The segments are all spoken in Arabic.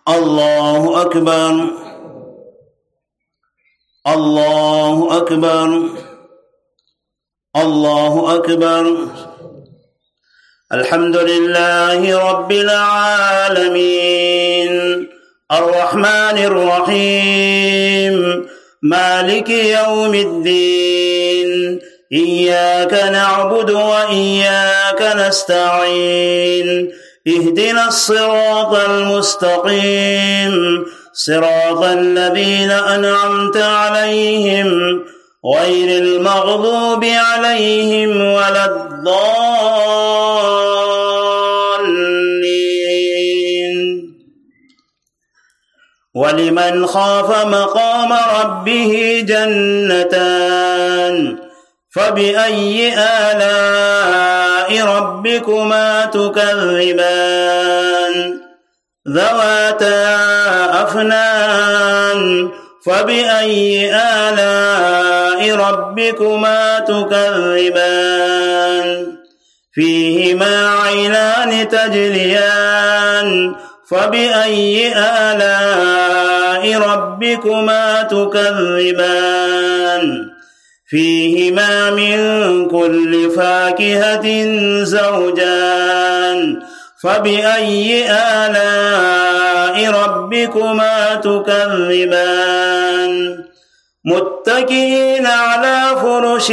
الله أكبر الله أكبر الله أكبر. الحمد لله رب العالمين الرحمن الرحيم مالك يوم الدين إياك نعبد وإياك نستعين اهدنا الصراط المستقيم صراط الذين أنعمت عليهم غير المغضوب عليهم ولا الضالين. ولمن خاف مقام ربه جنتان فبأي آلاء ربكما تكذبان ذواتا أفنان فبأي آلاء ربكما تكذبان فيهما عينان تجريان فبأي آلاء ربكما تكذبان فيهما من كل فاكهة زوجان فبأي آلاء ربكما تكذبان متكئين على فرش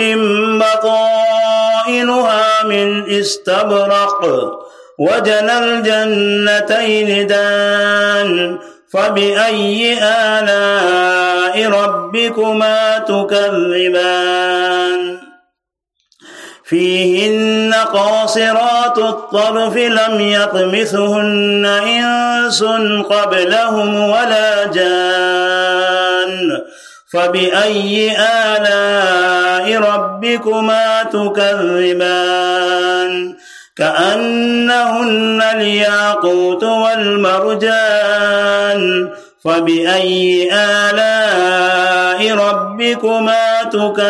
بطائنها من استبرق وجنى الجنتين دان فبأي آلاء ربكما تكذبان فيهن قاصرات الطرف لم يطمثهن إنس قبلهم ولا جان فبأي آلاء ربكما تكذبان كأنهن الياقوت والمرجان فبأي آلاء ربكما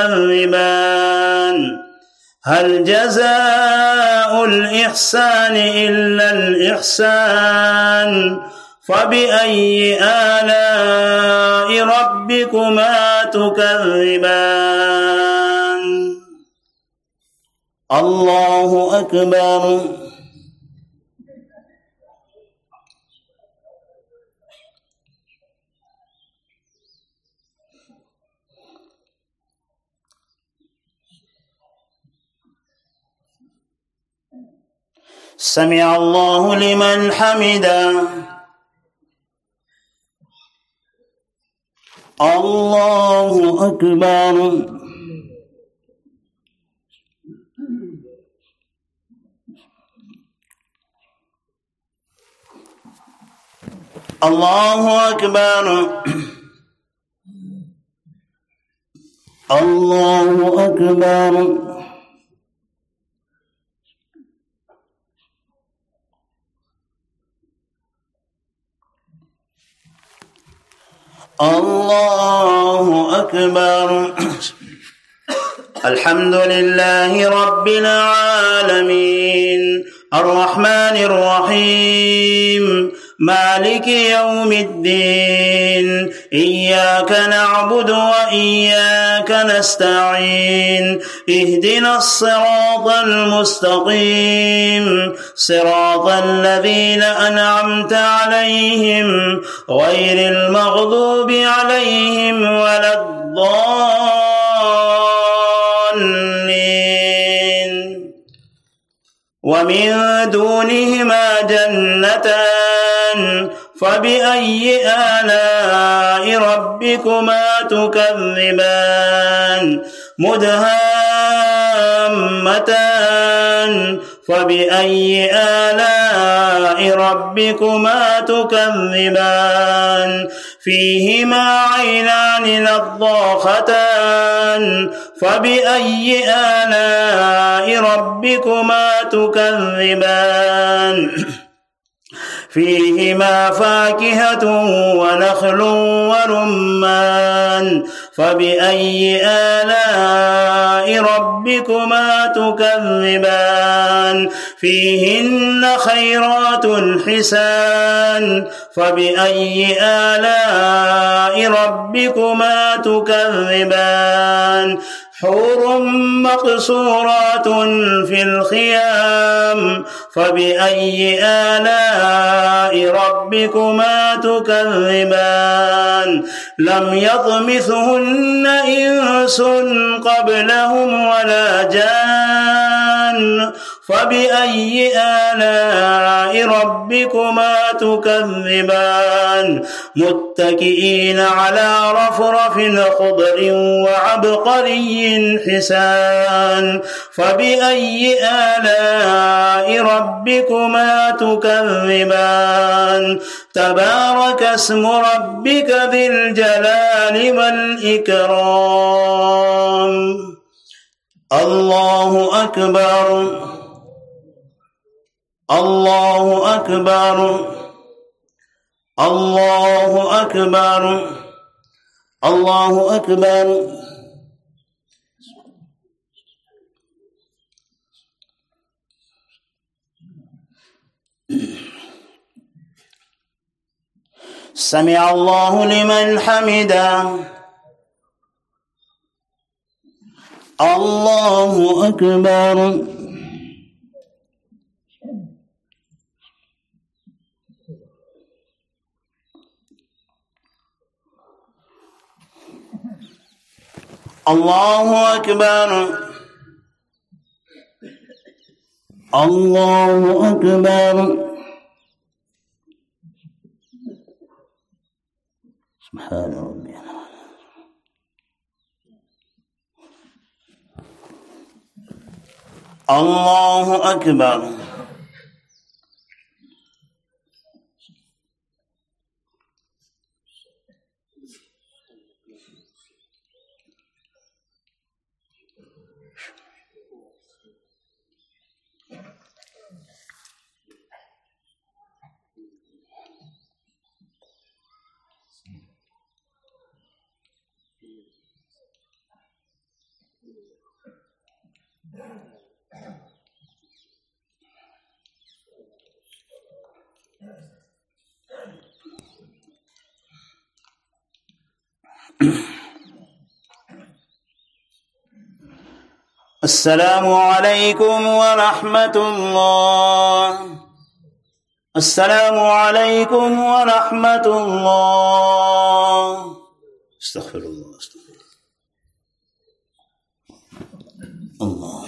تكذبان هل جزاء الإحسان إلا الإحسان فبأي آلاء ربكما تكذبان. الله أكبر. سمع الله لمن حمده. الله أكبر. الله أكبر. الله أكبر. الله أكبر. الحمد لله رب العالمين الرحمن الرحيم مالك يوم الدين إياك نعبد وإياك نستعين اهدنا الصراط المستقيم صراط الذين أنعمت عليهم غير المغضوب عليهم ولا الضالين. ومن دونهما جنتان فبأي آلاء ربكما تكذبان مدهامتان فبأي آلاء ربكما تكذبان فيهما عينان نضاختان فبأي آلاء ربكما تكذبان فيهما فاكهة ونخل ورمان فبأي آلاء ربكما تكذبان فيهن خيرات حسان فبأي آلاء ربكما تكذبان حور مقصورات في الخيام فبأي آلاء ربكما تكذبان لم يطمثهن إنس قبلهم ولا جان فبأي آلاء ربكما تكذبان متكئين على رفرف خضر وعبقري حسان فبأي آلاء ربكما تكذبان تبارك اسم ربك ذي الجلال والإكرام الله أكبر الله أكبر الله أكبر الله أكبر سمع الله لمن حمده الله أكبر الله أكبر الله أكبر سبحان ربي الله أكبر السلام عليكم ورحمة الله السلام عليكم ورحمة الله استغفر الله استغفر الله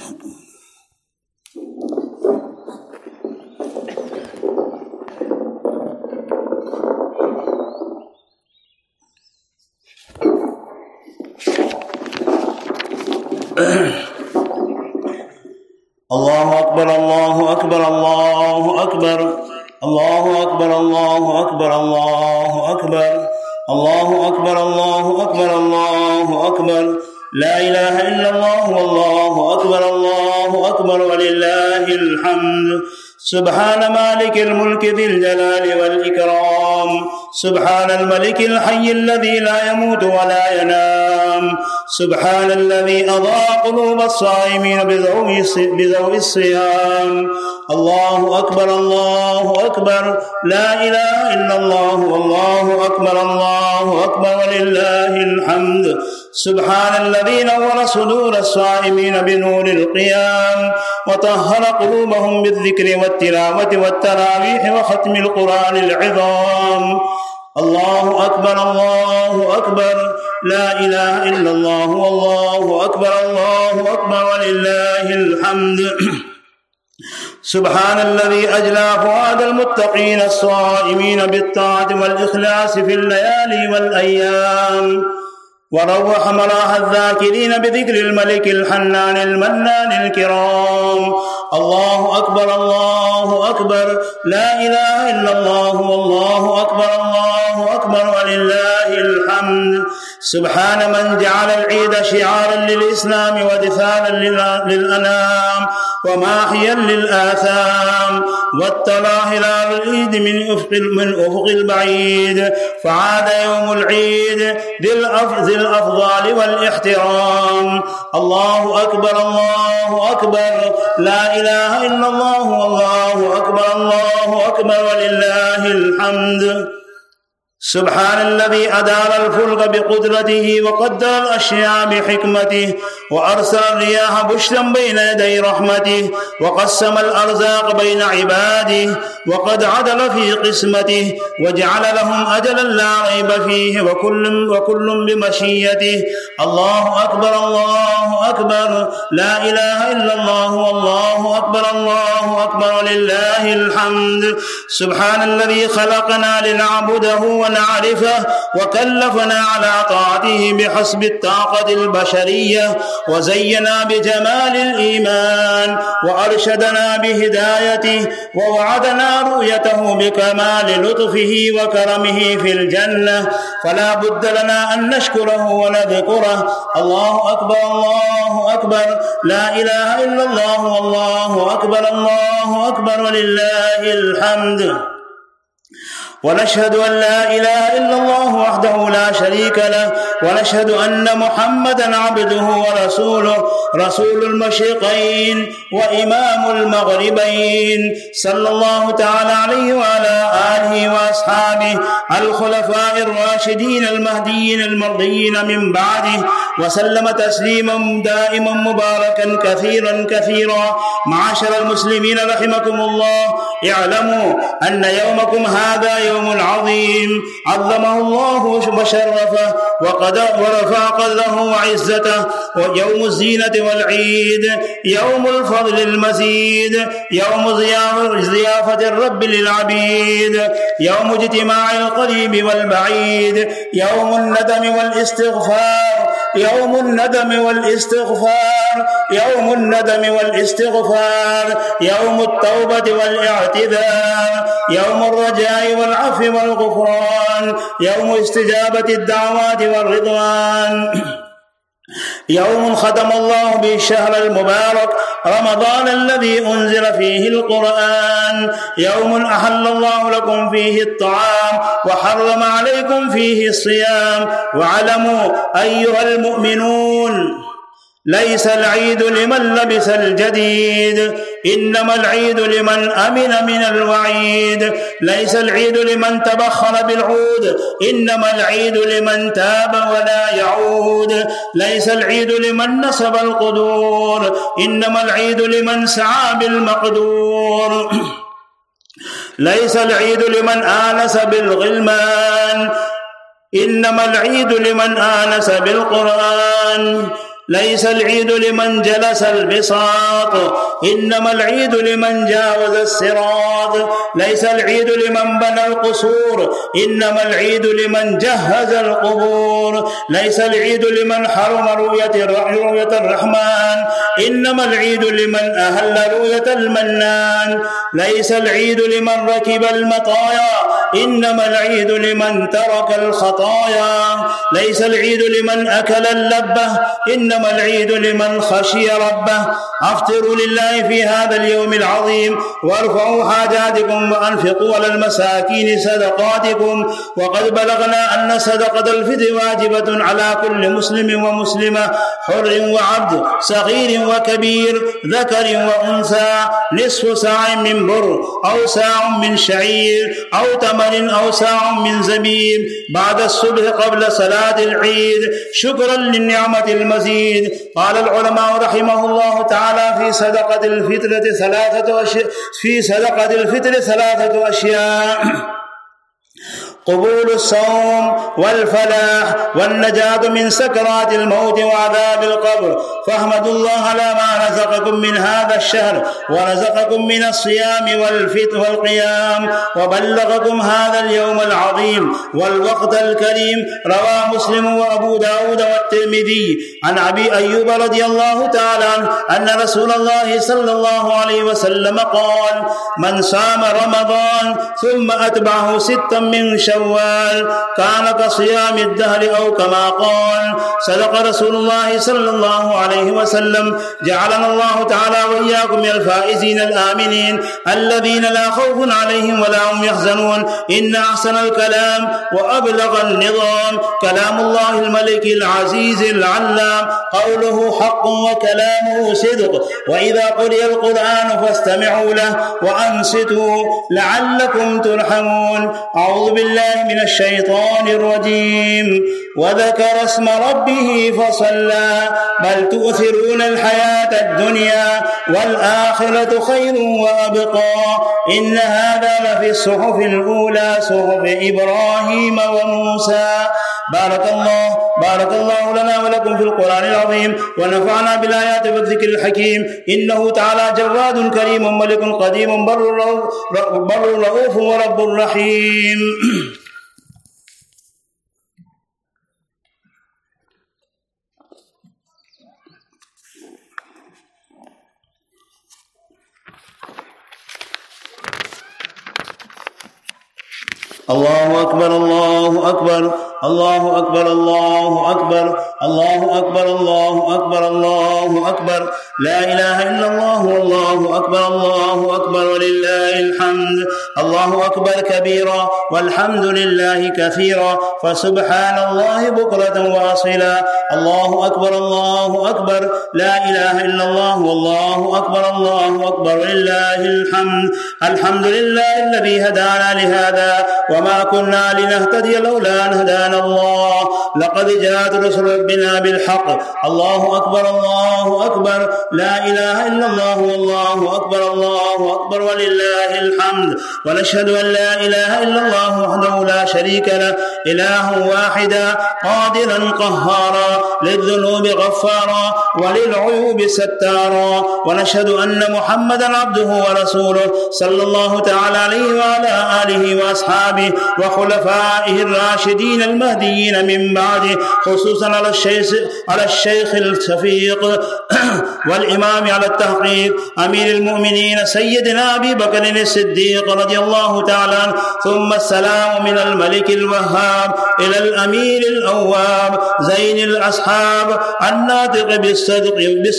الله أكبر الله أكبر الله أكبر الله أكبر الله أكبر الله أكبر الله أكبر الله أكبر الله أكبر لا إله إلا الله والله أكبر الله أكبر ولله الحمد سبحان مالك الملك ذي الجلال والإكرام سبحان الملك الحي الذي لا يموت ولا ينام سبحان الذي أضاء قلوب الصائمين بضوء الصيام الله أكبر الله أكبر لا إله إلا الله والله أكبر ولله الحمد سبحان الذي نور صدور الصائمين بنور القيام وطهر قلوبهم بالذكر والتلاوة والتراويح وختم القرآن العظام الله أكبر لا إله إلا الله والله أكبر ولله الحمد سبحان الذي أجلى فؤاد المتقين الصائمين بالطاعة والإخلاص في الليالي والأيام وروح مراح الذاكرين بذكر الملك الحنان المنان الكرام الله أكبر لا إله إلا الله والله أكبر ولله الحمد سبحان من جعل العيد شعارا للإسلام ودثالا للأنام وماحيا للآثام، واتلى هلال العيد من أفق البعيد، فعاد يوم العيد ذي الأفضال والاحترام. الله أكبر الله أكبر، لا إله إلا الله والله أكبر الله أكبر ولله الحمد. سبحان الذي أدار الفلك بقدرته وقدر الأشياء بحكمته، وأرسل الرياح بشرا بين يدي رحمته، وقسم الأرزاق بين عباده، وقد عدل في قسمته، وجعل لهم أجلا لا ريب فيه، وكل بمشيته. الله أكبر الله أكبر، لا إله إلا الله والله أكبر الله أكبر ولله الحمد. سبحان الذي خلقنا لنعبده ونعرفه، وكلفنا على طاعته بحسب الطاقة البشرية، وزينا بجمال الإيمان، وأرشدنا بهدايته، ووعدنا رؤيته بكمال لطفه وكرمه في الجنة، فلا بد لنا أن نشكره ونذكره. الله أكبر الله أكبر، لا إله إلا الله والله أكبر الله أكبر ولله الحمد. ونشهد أن لا إله إلا الله وحده لا شريك له، ونشهد أن محمدا عبده ورسوله، رسول المشرقين وإمام المغربين، صلى الله تعالى عليه وعلى آله وأصحابه الخلفاء الراشدين المهديين المرضيين من بعده، وسلم تسليما دائما مباركا كثيرا كثيرا. معاشر المسلمين رحمكم الله، اعلموا أن يومكم هذا يوم عظيم عظمه الله وشرفه ورفع قدره وعزته، ويوم الزينة والعيد، يوم الفضل المزيد، يوم ضيافة الرب للعبيد، يوم اجتماع القريب والبعيد، يوم الندم والاستغفار، يوم الندم والاستغفار، يوم الندم والاستغفار، يوم التوبة والاعتذار، يوم الرجاء والعفو والغفران، يوم استجابة الدعوات والرضوان، يوم ختم الله به الشهر المبارك رمضان الذي أنزل فيه القرآن، يوم أحل الله لكم فيه الطعام وحرم عليكم فيه الصيام. واعلموا أيها المؤمنون، ليس العيد لمن لبس الجديد، إنما العيد لمن أمن من الوعيد. ليس العيد لمن تبخر بالعود، إنما العيد لمن تاب ولا يعود. ليس العيد لمن نصب القدور، إنما العيد لمن سعى بالمقدور. ليس العيد لمن آنس بالغلمان، إنما العيد لمن آنس بالقرآن. ليس العيد لمن جلس البساط، إنما العيد لمن جاوز الصراط. ليس العيد لمن بنى القصور، إنما العيد لمن جهز القبور. ليس العيد لمن حرم رؤية الرحمن، إنما العيد لمن أهل رؤية المنان. ليس العيد لمن ركب المطايا، إنما العيد لمن ترك الخطايا. ليس العيد لمن أكل اللبة، إنما العيد لمن خشي ربه. أفطروا لله في هذا اليوم العظيم، وارفعوا حاجاتكم، وأنفقوا على المساكين صدقاتكم. وقد بلغنا أن صدقة الفطر واجبة على كل مسلم ومسلمة، حر وعبد، صغير وكبير، ذكر وأنثى، نصف ساع من بر، أو ساع من شعير، أو تمر، أو ساع من زبيب، بعد الصبح قبل صلاة العيد، شكرا للنعمة المزيد. قال العلماء رحمه الله تعالى في صدقة الفطر ثلاثة أشياء: قبول الصوم، والفلاح، والنجاة من سكرات الموت وعذاب القبر. فاحمدوا الله على ما رزقكم من هذا الشهر، ورزقكم من الصيام والفطر والقيام، وبلغكم هذا اليوم العظيم والوقت الكريم. رواه مسلم وأبو داود والترمذي عن أبي أيوب رضي الله تعالى عنه أن رسول الله صلى الله عليه وسلم قال: من صام رمضان ثم أتبعه 6 من شوال كان كصيام الدهر، أو كما قال. صدق رسول الله صلى الله عليه عليه وسلم. جعلنا الله تعالى وإياكم من الفائزين الآمنين الذين لا خوف عليهم ولا هم يحزنون. إن أحسن الكلام وأبلغ النظام كلام الله الملك العزيز العلام، قوله حق وكلامه صدق. وإذا قرئ القرآن فاستمعوا له وأنصتوا لعلكم ترحمون. أعوذ بالله من الشيطان الرجيم. وذكر اسم ربه فصلى بل تؤثرون الحياة الدنيا والآخرة خير وأبقى إن هذا لفي الصحف الأولى صحف إبراهيم وموسى. بارك الله لنا ولكم في القرآن العظيم ونفعنا بالآيات والذكر الحكيم. إنه تعالى جواد كريم ملك قديم بر رؤوف ورب رحيم. الله أكبر الله أكبر الله أكبر الله أكبر الله أكبر الله أكبر الله أكبر. لا إله إلا الله والله أكبر الله أكبر ولله الحمد. الله أكبر كبيرا والحمد لله كثيرا فسبحان الله بكرة وأصيلا. الله أكبر الله أكبر. لا إله إلا الله والله أكبر الله أكبر ولله الحمد. الحمد لله الذي هدانا لهذا وما كنا لنهتدي لولا أن هدانا الله. لقد جاءت رسل ربنا بالحق. الله أكبر الله أكبر. لا إله إلا الله والله أكبر الله أكبر ولله الحمد. ونشهد أن لا إله إلا الله وحده لا شريك له إله واحدا قادرا قهارا للذنوب غفارا وللعيوب ستارا. ونشهد أن محمدا عبده ورسوله صلى الله تعالى عليه وعلى آله وأصحابه وخلفائه الراشدين المهديين من بعده، خصوصا على الشيخ الشفيق والإمام على التحقيق أمير المؤمنين سيدنا أبي بكر الصديق رضي الله تعالى عنه. ثم السلام من الملك الوهاب إلى الأمير الأواب زين الأصحاب الناطق بالصدق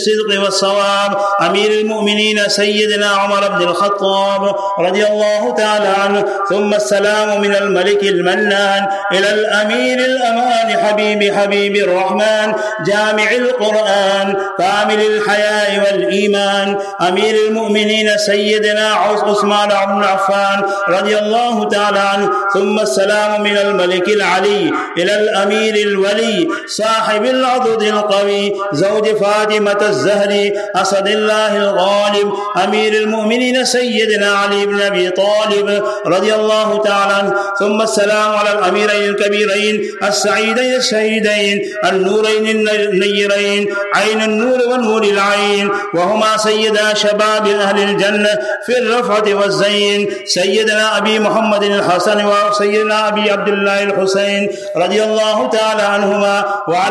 والصواب أمير المؤمنين سيدنا عمر بن الخطاب رضي الله تعالى عنه. ثم السلام من الملك المنان إلى الأمير الأمان حبيب الرحمن جامع القرآن كامل الحياء والإيمان أمير المؤمنين سيدنا عثمان بن عفان رضي الله تعالى عنه. ثم السلام من الملك العلي إلى الأمير الولي صاحب العضد القوي زوج فاطمة الزهري أسد الله الغالب أمير المؤمنين سيدنا علي بن أبي طالب رضي الله تعالى عنه. ثم السلام على الأميرين الكبيرين السعيدين الشهيدين النورين النيرين عين النور والنور العين وهما سيدا شباب أهل الجنة في الرفعة والزين سيدنا أبي محمد الحسن وسيدنا أبي عبد الله الحسين رضي الله تعالى عنهما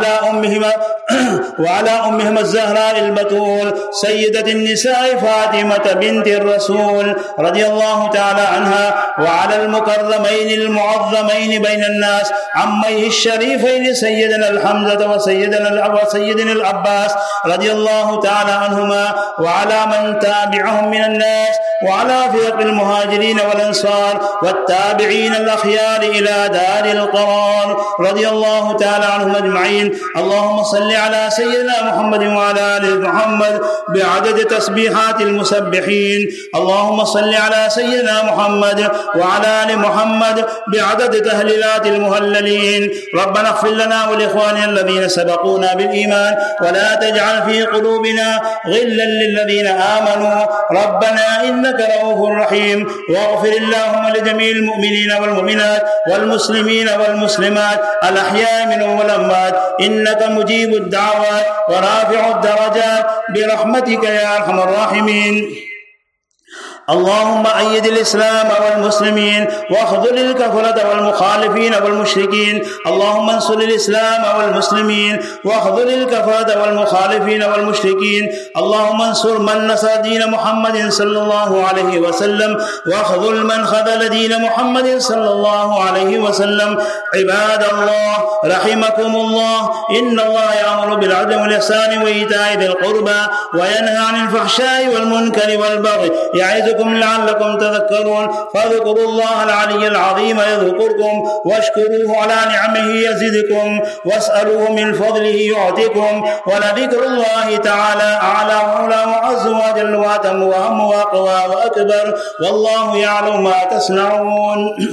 وعلى أمهما الزهراء البتول سيدة النساء فاطمة بنت الرسول رضي الله تعالى عنها وعلى المكرمين المعظمين بين الناس عميه الشريفين سيدنا الحمزة وسيدنا العباس رضي الله تعالى عنهما وعلى من تابعهم من الناس وعلى فرق المهاجرين والأنصار والتابعين الأخيار إلى دار القرار رضي الله تعالى عنهم أجمعين. اللهم صل على سيدنا محمد وعلى آل محمد بعدد تسبيحات المسبحين. اللهم صل على سيدنا محمد وعلى آل محمد بعدد تهليلات المهللين. ربنا اغفر لنا ولإخواننا الذين سبقونا بالإيمان ولا تجعل في قلوبنا غلا للذين آمنوا ربنا إنك رؤوف رحيم. واغفر اللهم لجميع المؤمنين والمؤمنات والمسلمين والمسلمات الأحياء منهم والأموات إنك مجيب الدعوات ورافع الدرجات برحمتك يا أرحم الراحمين. اللهم أيد الإسلام والمسلمين واخذل الكفرة والمخالفين والمشركين. اللهم انصر الإسلام والمسلمين واخذل الكفرة والمخالفين والمشركين. اللهم انصر من نصر دين محمد صلى الله عليه وسلم واخذل من خذل دين محمد صلى الله عليه وسلم. عباد الله رحمكم الله، إن الله يأمر بالعدل والإحسان وإيتاء ذي القربى وينهى عن الفحشاء والمنكر والبغي يعظكم لعلكم تذكرون. فاذكروا الله العلي العظيم يذكركم واشكروه على نعمه يزدكم واسألوه من فضله يعطكم. ولذكر الله تعالى أعلى وأولى وعز وجل وأتم وأهم وأقوى وأكبر، والله يعلم ما تصنعون.